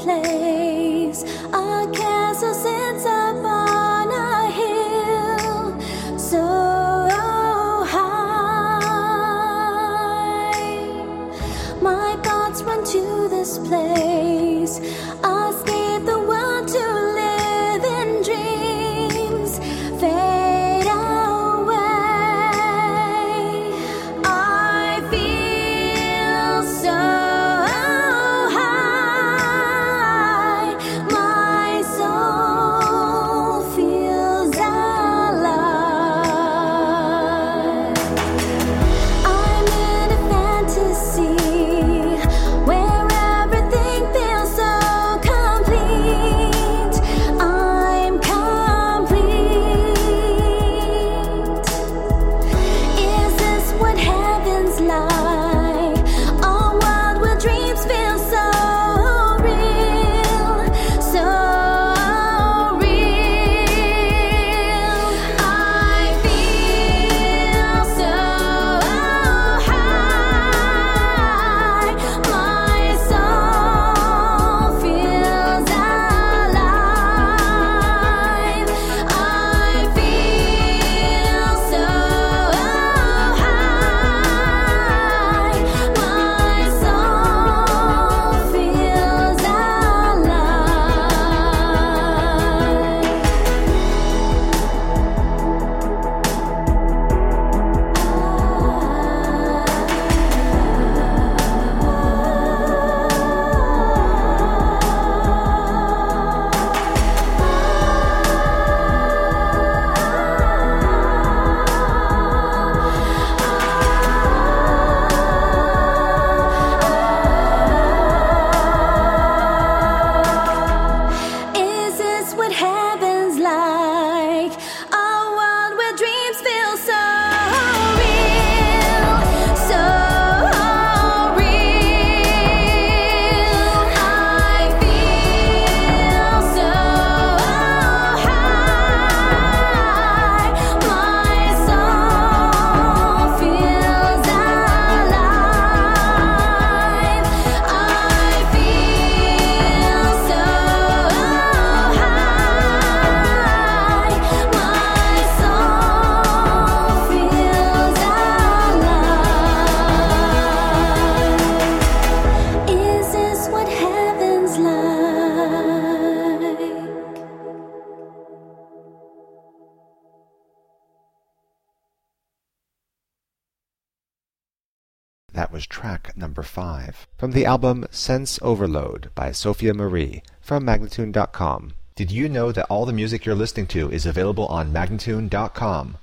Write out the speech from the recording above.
place. A castle sits upon a hill so high. My thoughts run to this place. Escape the world to live in dreams. Fade away. I feel so high. My soul feels alive. I'm in a fantasy where everything feels so complete. I'm complete. Is this what heaven's like? A world where dreams feel so real, so real. I feel so high. My soul feels alive. I feel so high. My soul feels Is this what heaven's like? A world where dreams feel so real, so real. I feel so high. My soul feels alive. I feel so high. My soul feels alive. Is this what heaven's like? That was track number 5 from the album Sense Overload by Sophia Marie from Magnatune.com. Did you know that all the music you're listening to is available on Magnatune.com?